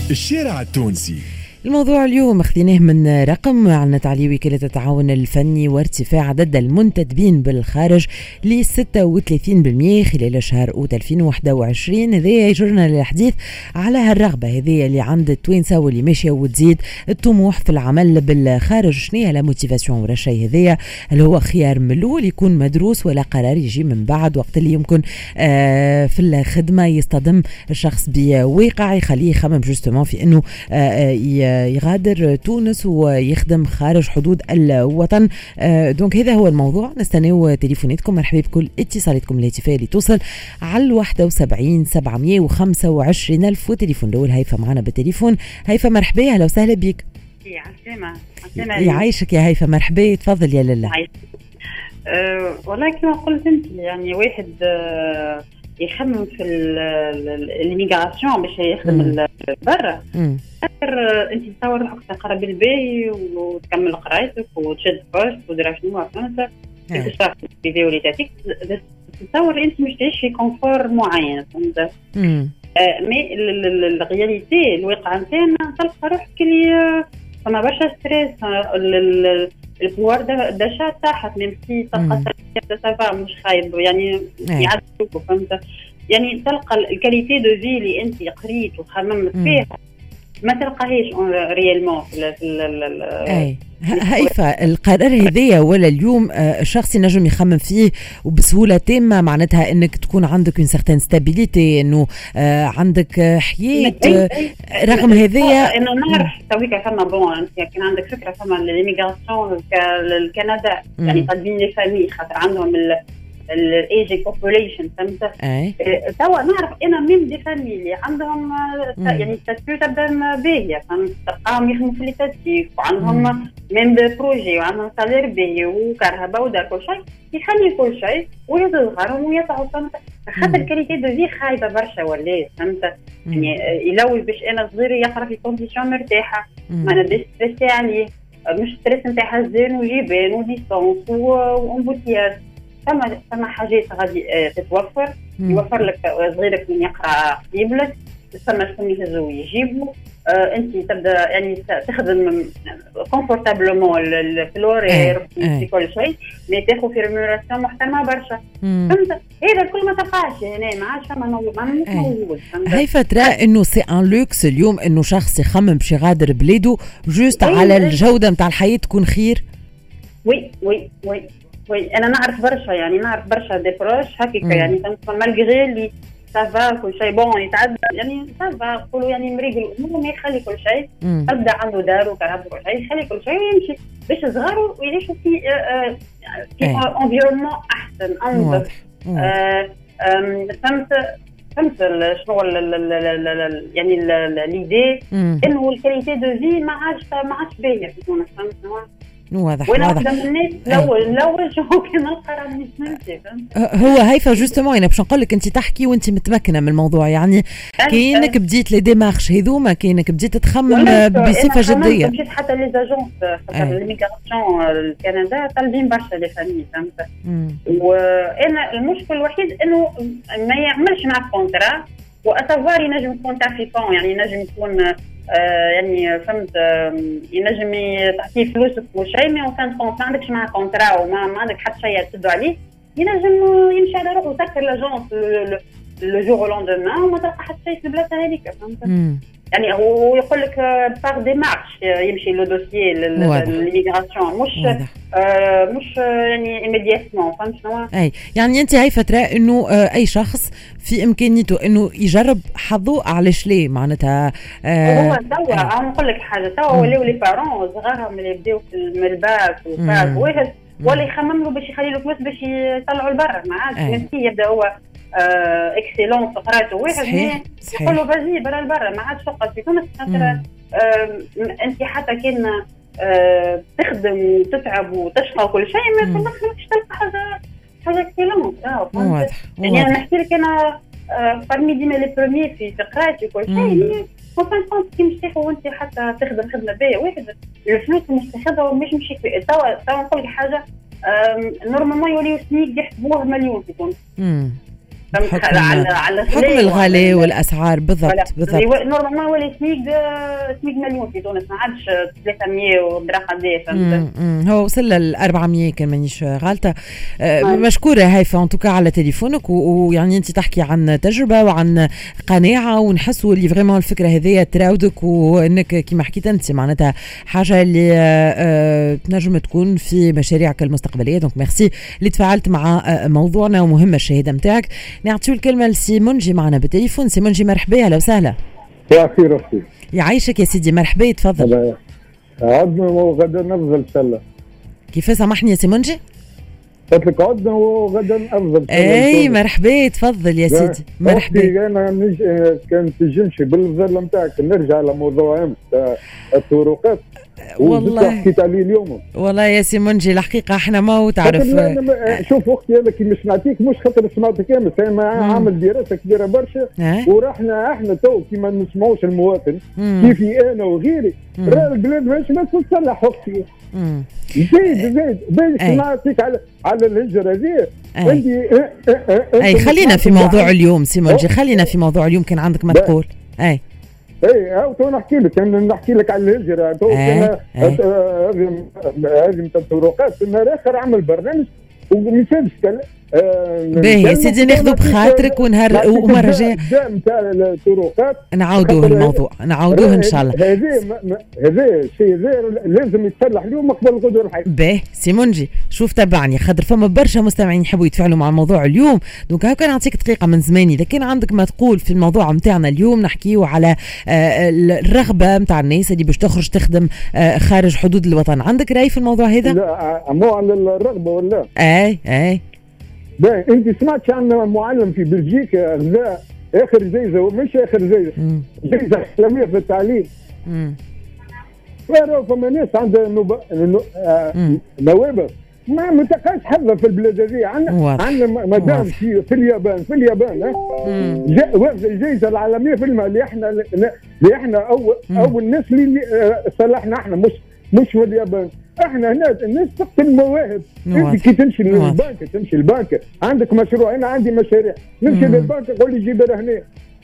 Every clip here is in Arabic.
الشارع التونسي. الموضوع اليوم اخذيناه من رقم أعلنت عليه وكالة التعاون الفني وارتفاع عدد المنتدبين بالخارج ل 36% خلال شهر أوت 2021. هذا يجرنا للحديث على هالرغبة هذه اللي عند التوانسة واللي ماشية وتزيد الطموح في العمل بالخارج. شنو هي لا موتيفاسيون ورا الشيء هذايا؟ هل هو خيار من الأول يكون مدروس ولا قرار يجي من بعد وقت اللي يمكن في الخدمة يصطدم الشخص بواقع يخليه يخمم جوستومون في انه يغادر تونس ويخدم خارج حدود الوطن. دونك هذا هو الموضوع. نستناو تليفوناتكم، مرحبا بكل اتصالاتكم الهاتفية اللي توصل على 71 725 ألف. وتليفون الأول هيفا معنا بالتليفون. هيفا مرحبا، أهلا وسهلا بك. يعيشك يا هيفا، مرحبا، تفضل يا لالا. والله كما قلت انت يعني واحد يخمم في الميغراسيون باش يخدم برا. انت تصور روحك تقرا بالباهي وتكمل قرايتك وتشد بوست ودرا شنو فهمت تشرح الفيديو اللي تاتيك، تصور انت مش تعيش في كونفور معين فهمت. مي الرياليتي الواقع نتاعنا تلقى روحك اللي فما برشا ستريس. البوار داشا تحت ميمسي تلقى سافا مش خايب يعني يعدوك فهمت. يعني تلقى الكاليتي دو في اللي انت قريت وخممت فيها ما تلقاهيش ريالمون في هيفا. القرار هذايا ولا اليوم الشخص ينجم يخمم فيه وبسهولة تامة، معناتها انك تكون عندك une certaine stabilité، انه عندك حياة رغم هذايا. انا نعرف تويك فما بون انت كان عندك فكرة فما للإيميغراسيون لكندا يعني طالبين لي فامي خاطر عندهم الايجي بوبوليشن فهمت. توا نعرف انا ميم دي فاميلي عندهم يعني التسبيل تبدا باهيه فهمت، تلقاهم يخدموا في التسبيل وعندهم ميم بروجي وعندهم سالير باهي وكهرباء ودار كل شيء، يخلي كل شيء ويصغرهم ويطلعوا فهمت. خاطر الكاليتي دو في خايبه برشا ولا فهمت. يعني يلوي باش انا صغير يقرا في كونديسيون مرتاحه ما نديش ستريسي عليه، مش ستريس نتاعها زين وجيبان وديستونس وامبوتياج. ثم حاجات غادي تتوفر، يوفر لك صغيرك من يقرا قريب لك، ثم شكون يهزو ويجيبوا. انت تبدا يعني تخدم كونفورتابلومون الفلورير في كل شيء، مي تاخذ في ريموراسيون محترمه برشا فهمت. هذا الكل ما تلقاش هنا ما عادش فما موجود. هاي فتره انه سي ان لوكس اليوم انه شخص يخمم باش يغادر بلاده جوست على الجوده نتاع الحياه تكون خير. وي انا نعرف برشا يعني نعرف برشا دي بروش هكاك يعني مالغري اللي سافا كل شيء بون يتعدى يعني سافا يقولوا يعني مريق الامور ما يخلي كل شيء تبدا عنده دار وكهرباء كل شيء يخلي كل شيء ويمشي باش صغاروا ويعيشوا في انفيرونمون احسن انظف. فهمت شنو يعني ليدي انه الكاليتي دو في ما عادش باهيه في تونس فهمت. واضح وانا واحده من الناس لو شو كان القرار مش ممكن هو هيفا جوستومون انا باش نقول لك انت تحكي وانت متمكنه من الموضوع يعني كاينك بديت لي ديمارش هذوما كاينك بديت تخمم بصفه جديه. مشيت حتى لي زاجونس خاطر ليميغراسيون الكندا طالبين برشا لي فامي فهمت. وانا المشكل الوحيد انه ما يعملش معك كونترا واسافوار ينجم يكون تافيكون يعني ينجم يكون يعني فهمت ينجم تعطيه فلوسك وشيء ما وكان ما عندكش معاه كونترا وما عندك حتى شيء تسدوا عليه ينجم يمشي على روحه وسكر لاجونس لو جور لوندومان وما تلقى حتى شيء في البلاصه هذيك فهمت. يعني هو يقول لك باغ ديمارش يمشي لو دوسيي للميغراسيون مش يعني ايميدياتمون فهمت شنو. اي يعني انت هاي فتره انه اي شخص في امكانيته انه يجرب حظه علاش ليه معناتها هو توا انا نقول لك حاجه توا ولاو لي بارون صغارهم اللي يبداو في الملباس وفاز واحد ولا يخمم له باش يخلي له فلوس باش يطلعوا لبرا ما عادش ماشي يبدا هو اكسيلون في قراءته واحد يقول له فازي برا ما عادش تقعد في تونس خاطر انت حتى كان تخدم وتتعب وتشقى وكل شيء ما تقدرش تلقى حاجه اكسيلون. يعني انا نحكي لك انا فرمي ديما لي بروميي في قراءتي وكل شيء وفان كونت كي مش تاخذ وانت حتى تخدم خدمه باهيه واحد الفلوس مش تاخذها ومش مشي توا نقول لك حاجه نورمالمون يوليو سنيك يحسبوه مليون في تونس حكم الغلاء والاسعار. بالضبط نورمالمون ولا سميك مليون في تونس، ما عادش 300 ودرهم فهمت. هو وصل ل 400 كان مانيش غالطه. مشكوره هيفا ان توكا على تليفونك، ويعني انت تحكي عن تجربه وعن قناعه، ونحسوا اللي فريمون الفكره هذه تراودك، وانك كما حكيت انت معناتها حاجه اللي تنجم تكون في مشاريعك المستقبليه. دونك ميرسي اللي تفاعلت مع موضوعنا ومهمه الشهاده نتاعك. نعطيو الكلمه لسيمونجي معنا بالتليفون. سيمونجي مرحبا، اهلا وسهلا. يا خير اختي. يعيشك يا سيدي، مرحبا تفضل. عدنا وغدا نفضل ان شاء الله. كيف سامحني يا سيمونجي؟ قلت لك عدنا وغدا نفضل. اي مرحبا تفضل يا سيدي. مرحبا. انا كان تجمشي بالظل نتاعك نرجع لموضوع امس الطرقات. والله حكيت عليه اليوم. والله يا سيمونجي الحقيقه احنا ما تعرف. شوف اختي انا كي مش نعطيك مش خاطر سمعتك امس، انا عامل دراسه كبيره برشا ورحنا احنا تو كي ما نسمعوش المواطن كيفي انا وغيري البلاد ماهيش ما تتصلح اختي. زيد نعطيك على الهجره هذه. اي خلينا في موضوع اليوم سيمونجي، خلينا في موضوع اليوم. كان عندك ما تقول؟ اي تو نحكي لك، انا نحكي لك على الهجره. تو هذه نتاع الطرقات. النهار اخر عمل برنامج ومثال باهي يا سيدي ناخذ بخاطرك ونهار ومره جايه نتاع الطرقات نعاودوه الموضوع، نعاودوه ان شاء الله. هذا الشيء لازم يتصلح اليوم قبل غدوه الحي. باهي سيمونجي شوف تبعني خاطر فما برشا مستمعين يحبوا يتفاعلوا مع الموضوع اليوم. دونك هاكا نعطيك دقيقه من زماني. اذا كان عندك ما تقول في الموضوع نتاعنا اليوم، نحكيو على الرغبه نتاع الناس اللي باش تخرج تخدم خارج حدود الوطن. عندك راي في الموضوع هذا؟ لا مو على الرغبه ولا اي باهي. انت سمعتش عن معلم في بلجيكا غزاء اخر جايزه، مش اخر جايزه، جايزه اسلاميه في التعليم. فما ناس عندها نوابغ ما تلقاش حظها في البلاد هذه. عندنا مدام في اليابان واخذه الجائزه العالميه في المال اللي احنا اول ناس اللي صلحنا احنا مش في اليابان. احنا هنا الناس تقتل المواهب. انت كي تمشي للبنك عندك مشروع، انا عندي مشاريع، نمشي للبنك يقول لي جيب رهنيه.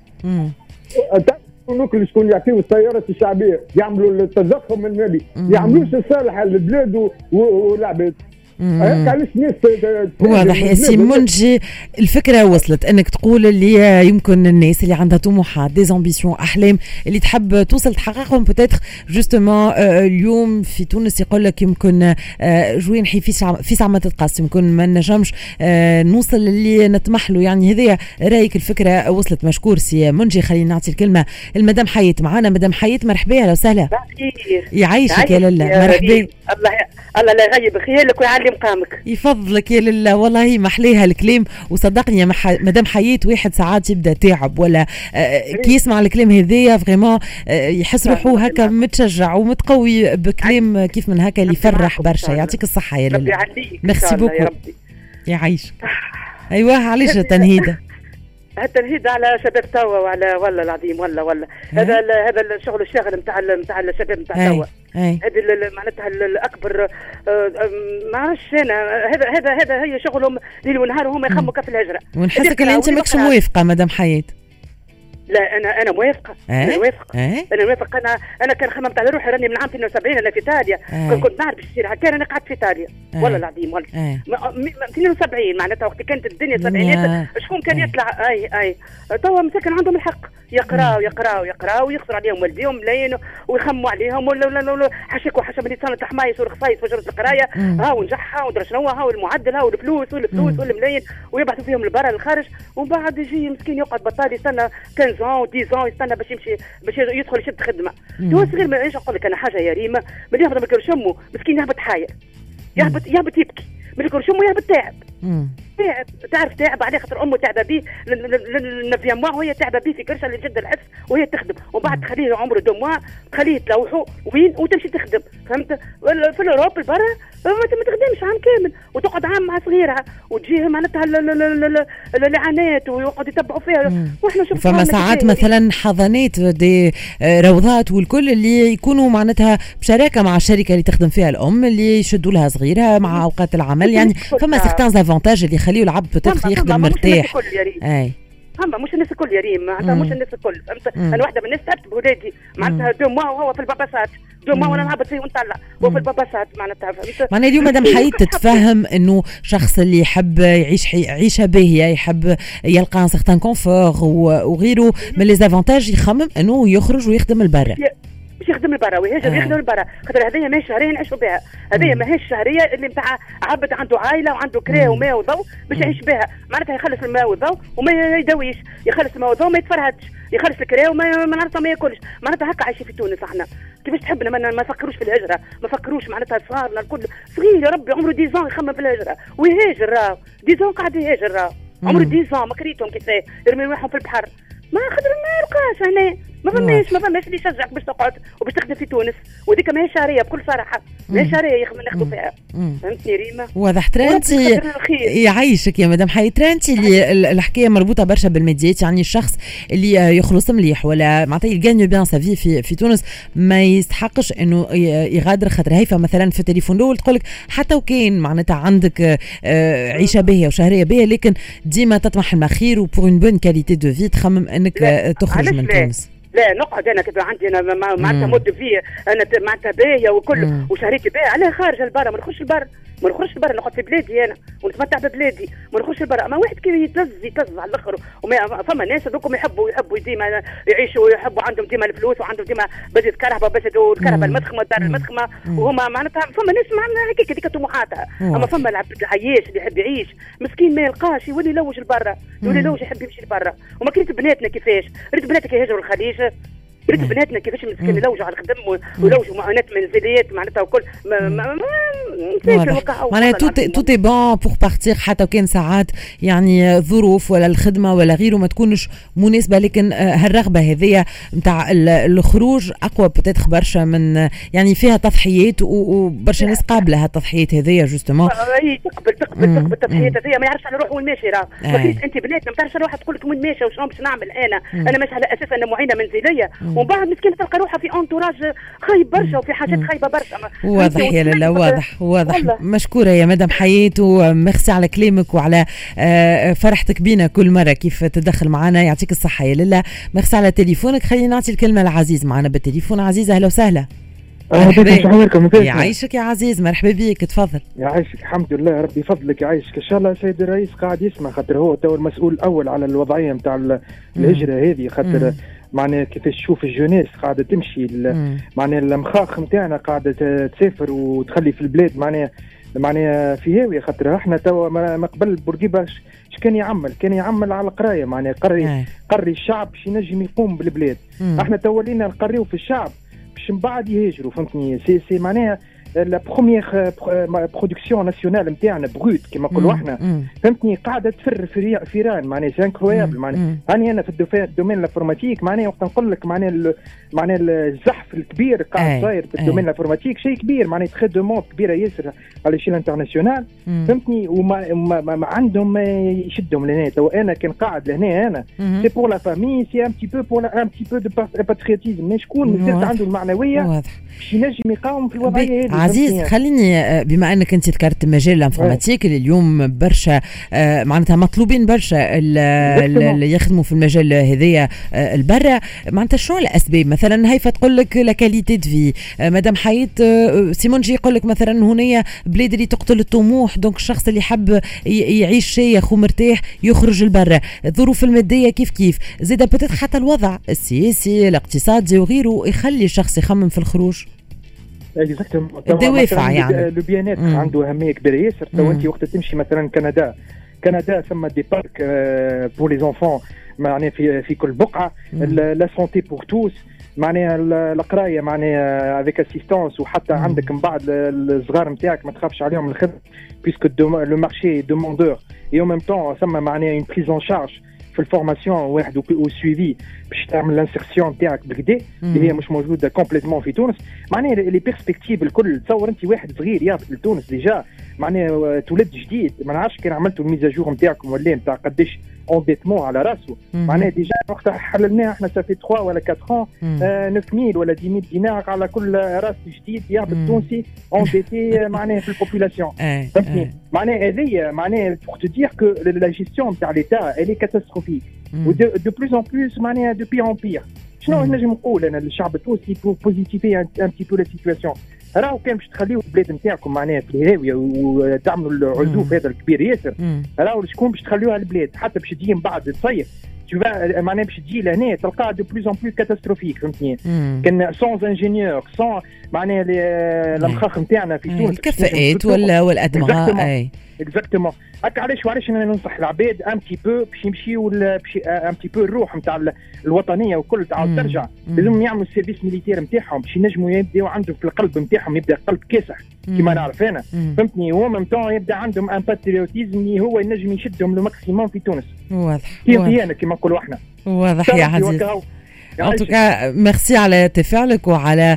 نوكل شكون يعطيو السيارات الشعبيه يعملوا التضخم المالي، يعملوش الصالح للبلاد والعباد. علاش الناس واضح يا سيمونجي الفكره وصلت انك تقول اللي يمكن الناس اللي عندها طموحات ديزامبيسيون احلام اللي تحب توصل تحققهم بوتيتر جوستومون اليوم في تونس يقول لك يمكن جوين حي في ساعه ما تتقاس يمكن ما نجمش نوصل اللي نطمح له. يعني هذه رايك الفكره وصلت. مشكور سي منجي. خلينا نعطي الكلمه المدام حياة معنا. مدام حياة مرحبا، اهلا وسهلا. يعيشك يا لله. مرحبا. الله لا يغيب خيالك ويعلي مقامك. يفضلك يا لله. والله محليها الكلام. وصدقني يا مدام حياة واحد ساعات يبدا تعب ولا كي يسمع الكلام هذايا فريمون يحس روحه هكا متشجع ومتقوي بكلام كيف من هكا اللي يفرح برشا. يعطيك الصحه يا لله. ميرسي بوكو. يعيش. ايوه علاش التنهيده؟ التنهيد على شباب توا وعلى والله العظيم والله هذا الشغل الشاغل نتاع الشباب نتاع توا. هذه معناتها الاكبر ما عرفش انا. هذا هي شغلهم ليل ونهار وهم يخموا في الهجره. ونحسك ان انت ماكش موافقه مدام حياة. لا انا موافقه. انا موافقه. انا كان خممت على روحي راني من عام 72 انا في ايطاليا. كنت نعرف باش يصير هكا. انا قعدت في ايطاليا والله العظيم والله 72 معناتها وقت كانت الدنيا السبعينات شكون كان يطلع. اي توا مساكن عندهم الحق يقراوا ويخسر عليهم والديهم ملايين ويخموا عليهم ولا حشك وحشم اللي صارت حمايس ورخصايس وجرة القرايه ونجحها ودرا شنو والمعدل والفلوس والملايين ويبعثوا فيهم لبرا للخارج. ومن بعد يجي مسكين يقعد بطال يستنى 15 10 يستنى باش يمشي باش يدخل يشد خدمه. تو صغير ما نعيش نقول لك انا حاجه يا ريمه ملي يهبط من شمه مسكين يهبط حاير يهبط يبكي ملي شمه يهبط تعب. تعرف تعب عليه خاطر امه تعبه به النفيا موا وهي تعبه به في كرشه اللي جد العف وهي تخدم ومن بعد تخليه عمره 2 موا تخليه تلوحه وين وتمشي تخدم. فهمت؟ في الاوروب البرا ما تخدمش عام كامل وتقعد عام مع صغيرها وتجيه معناتها الاعانات ويقعدوا يتبعوا فيها. واحنا شوف فما ساعات مثلا حضانات دي روضات والكل اللي يكونوا معناتها بشراكه مع الشركه اللي تخدم فيها الام اللي يشدوا لها صغيرها مع اوقات العمل. يعني فما سيغتان افونتاج اللي يخليه العبد بتاخ يخدم مرتاح. اي مش الناس الكل يا ريم معناتها مش الناس الكل فهمت. انا واحده من الناس تعبت بولادي معناتها 2 موا وهو في الباباسات 2 موا وانا نهبط فيه ونطلع هو في الباباسات معناتها فهمت. معناها اليوم مدام حيد تتفهم انه شخص اللي يحب يعيش عيشه باهيه يحب يلقى ان سيغتان كونفور وغيره من لي زافونتاج يخمم انه يخرج ويخدم البرا باش يخدم البرا ويهاجر يخدم البرا خاطر هذه ماهيش شهريه نعيشوا بها. هذه ماهيش شهريه اللي نتاع عبد عنده عائله وعنده كرا وماء وضوء باش يعيش بها معناتها يخلص الماء والضوء وما يدويش يخلص الماء والضوء ما يتفرهدش يخلص الكرا وما معناتها ما ياكلش معناتها هكا عايشين في تونس احنا كيفاش تحبنا ما فكروش في الهجره ما فكروش معناتها صغارنا الكل صغير يا ربي عمره 10 يخمم في الهجره ويهاجر راه 10 قاعد يهاجر راه عمره 10 ما كريتهم كيفاه يرمي روحهم في البحر ما خاطر ما يلقاش هنا ما فماش اللي يشجعك باش تقعد وباش تخدم في تونس وذيك ماهيش شهريه بكل صراحه ماهيش شهريه ناخذوا فيها فهمتني ريما. واضح ترانتي يعيشك يا مدام حي ترانتي اللي الحكايه مربوطه برشا بالماديات يعني الشخص اللي يخلص مليح ولا معناتها يغاني بيان سافي في تونس ما يستحقش انه يغادر خاطر هيفا مثلا في التليفون الاول تقول لك حتى وكان معناتها عندك عيشه باهيه وشهريه باهيه لكن ديما تطمح المخير وبور اون بون كاليتي دو في تخمم انك تخرج من تونس. لا نقعد انا كذا عندي انا معناتها مده فيه انا معناتها باهيه وكل وشهريتي باهيه علاه خارج البرا ما نخرجش البر نقعد في بلادي انا ونتمتع ببلادي ما نخرجش البر. اما واحد كي يتلز على الاخر وما فما ناس هذوكم يحبوا ديما يعيشوا ويحبوا عندهم ديما الفلوس وعندهم ديما بزيد كهرباء باش الكهرباء المدخمه الدار المدخمه وهما معناتها فما ناس معناتها هكاك طموحاتها. اما فما العبد العياش اللي يحب يعيش مسكين ما يلقاش يولي يلوج لبرا يولي يلوج يحب يمشي لبرا. وما كريت بناتنا كيفاش ريت بناتك يهاجروا الخليج ريت بناتنا كيفاش مسكين يلوجوا على الخدم ويلوجوا معاناه منزليات معناتها وكل معناها توتي بون بور بارتير حتى وكان ساعات يعني ظروف ولا الخدمه ولا غيره ما تكونش مناسبه لكن هالرغبه هذيا نتاع الخروج اقوى بتاتخ برشا من يعني فيها تضحيات وبرشا ناس قابله هالتضحيات هذيا جوستومون تقبل التضحيات هذيا ما يعرفش على روحه وين ماشي راه ما كاينش انت بناتنا ما تعرفش روحها تقول لك وين ماشي وشنو باش نعمل انا ماشي على اساس انا معينه منزليه ومن بعد مسكينه تلقى روحها في انتوراج خايب برشا وفي حاجات خايبه برشا. واضح يا لاله واضح مشكوره يا مدام حياة وميرسي على كلامك وعلى فرحتك بينا كل مره كيف تدخل معنا يعطيك الصحه يا لاله. ميرسي على تليفونك. خلينا نعطي الكلمه لعزيز معنا بالتليفون. عزيز اهلا وسهلا. يعيشك يا عزيز مرحبا بك تفضل. يعيشك الحمد لله ربي فضلك يعيشك ان شاء الله. سيد الرئيس قاعد يسمع خاطر هو تو المسؤول الاول على الوضعيه نتاع الهجره هذه خاطر معناها كيفاش تشوف الجونيس قاعده تمشي معناها المخاخ نتاعنا قاعده تسافر وتخلي في البلاد معناها في هاويه خاطر احنا توا ما قبل بورقيبه كان يعمل على القرايه معناها قري الشعب باش ينجم يقوم بالبلاد. احنا تو ولينا نقريو في الشعب باش من بعد يهاجروا فهمتني. سي معناها لا بروميير برودكسيون ناسيونال نتاعنا بروت كما نقولوا احنا فهمتني قاعده تفر فيران معناها سي انكرويابل معناها. راني انا في الدومين الانفورماتيك معناها وقت نقول لك معناها الزحف الكبير قاعد صاير في الدومين الانفورماتيك شيء كبير معناها تخي دوموند كبيره ياسر على شيل انترناسيونال فهمتني. وما عندهم يشدهم لهنا. تو انا كان قاعد لهنا انا سي بور لا فامي سي ان بتي بو بور ان بتي بو دو باتريوتيزم مش شكون زرت عنده المعنويه باش ينجم يقاوم في الوضعيه هذه. عزيز خليني بما انك انت ذكرت مجال الانفورماتيك اللي اليوم برشا معناتها مطلوبين برشا اللي يخدموا في المجال هذايا البرة معناتها شنو الاسباب مثلا هيفا تقول لك لا كاليتي دو في مدام حياة سيمونجي يقول لك مثلا هنا بلاد اللي تقتل الطموح دونك الشخص اللي حب يعيش شيخ ومرتاح يخرج البرة. الظروف الماديه كيف زيد بتت حتى الوضع السياسي الاقتصادي وغيره يخلي الشخص يخمم في الخروج. الدوافع يعني لو بيانات عنده اهميه كبيره ياسر. تو انت وقت تمشي مثلا كندا ثم دي بارك بور لي زونفون معناها في كل بقعه. لا سونتي بور توس معناها القرايه معناها افيك اسيستونس وحتى عندك من بعد الصغار نتاعك ما تخافش عليهم الخدمه بيسكو لو مارشي دوموندور اي اون ميم طون ثم معناها اون بريز اون شارج في الفورماسيون واحد والسويفي باش تعمل الانسيرسيون نتاعك بالكدا اللي هي مش موجوده كومبليتمون في تونس. معناها لي بيرسبكتيف الكل تصور انت واحد صغير يهبط لتونس ديجا معناها تولد جديد ما نعرفش كان عملتوا الميزاجور نتاعكم ولا نتاع قداش انديتمون على راسه. معناها ديجا وقتها حللناها احنا سافي 3 ولا 4 ans 9000 ولا 10000 دينار على كل راس جديد يهبط تونسي انديتي معناها في البوبولاسيون. فهمتني؟ معناها هذه معناها بور تو دير كو لا جيستيون تاع ليتا الي كاتاستروفيك ودو بلوس ان بلوس معناها دو بير ان بير. شنو نجم نقول انا للشعب التونسي بور بوزيتيفي ان بتي بو لا سيتواسيون؟ راهو كان باش تخليو البلاد نتاعكم معناها في الهاويه وتعملوا العزوف هذا الكبير ياسر، راهو شكون باش تخليوها البلاد حتى باش تجي من بعد تصيف معناها باش تجي لهنا تلقاها دو بلوز ان بلوس كاتاستروفيك. فهمتني؟ كان سون انجينيور سون معناها المخاخ نتاعنا في تونس الكفاءات والادمغه. اكزاكتومون هكا. علاش انا ننصح العباد ان تي بو باش يمشيو ان تي بو الروح نتاع الوطنيه وكل تعاود ترجع. لازم يعملوا السيرفيس ميليتير نتاعهم باش ينجموا يبداو عندهم في القلب نتاعهم يبدا قلب كاسح كما نعرف انا. فهمتني؟ هو ميم طون يبدا عندهم ان باتريوتيزم اللي هو ينجم يشدهم لو ماكسيموم في تونس. واضح كما نقولوا احنا. واضح يا عزيز. ان توكا ميرسي على تفاعلك وعلى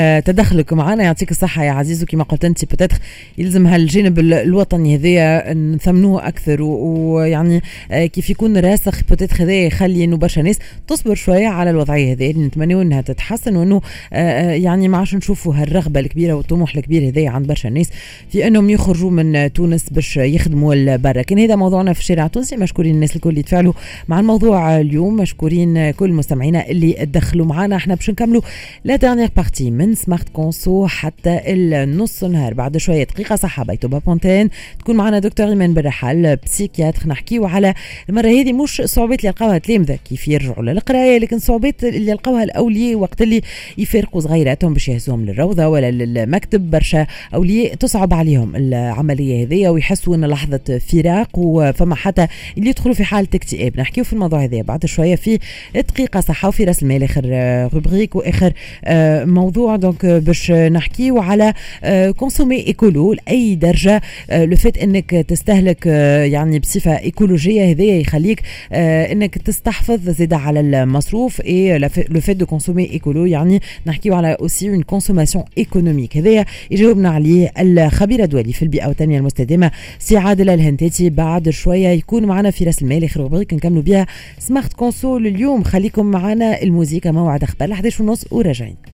تدخلك معنا، يعطيك الصحه يا عزيز. وكما قلت انت بتاتخ يلزم هالجانب الوطني هذايا نثمنوه اكثر، ويعني كيف يكون راسخ بتاتخ هذايا يخلي انه برشا ناس تصبر شويه على الوضعيه هذه اللي نتمنوا انها تتحسن، وانه يعني ما عادش نشوفوا هالرغبه الكبيره والطموح الكبير هذايا عند برشا ناس في انهم يخرجوا من تونس باش يخدموا برا. كان هذا موضوعنا في الشارع التونسي. مشكورين الناس الكل اللي تفاعلوا مع الموضوع اليوم، مشكورين كل مستمعينا اللي تدخلوا معنا. احنا باش نكملوا لا ديرنيير بارتي من سمارت كونسو حتى النص نهار. بعد شويه دقيقه صحه بيتوبا بونتين تكون معنا دكتور ايمان بالرحال بسيكياتر، نحكيو على المره هذه مش صعوبات اللي لقاوها تلامذه كيف يرجعوا للقرايه، لكن صعوبات اللي لقاوها الاولياء وقت اللي يفارقوا صغيراتهم باش يهزوهم للروضه ولا للمكتب. برشا اولياء تصعب عليهم العمليه هذه ويحسوا ان لحظه فراق، وفما حتى اللي يدخلوا في حاله اكتئاب. نحكيو في الموضوع هذا بعد شويه في دقيقه صحه وفي راس المال اخر روبريك واخر موضوع. دونك باش نحكيو على كونسومي ايكولو لاي درجه. لو فيت انك تستهلك يعني بصفه ايكولوجيه هذايا يخليك انك تستحفظ زياده على المصروف. اي لو فيت دو كونسومي ايكولو يعني نحكيو على اوسي اون كونسوماسيون ايكونوميك. هذايا يجاوبنا عليه الخبير الدولي في البيئه والتنميه المستدامه سي عادل الهنتاتي. بعد شويه يكون معنا في راس المال اخر روبريك نكملوا بها سمارت كونسول اليوم. خليكم معنا الموسيقى موعد اخبار 11:30 وراجعين.